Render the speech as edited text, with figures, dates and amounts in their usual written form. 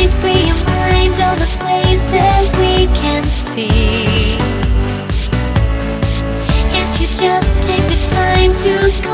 might free your mind all the places we can see. If you just take the time to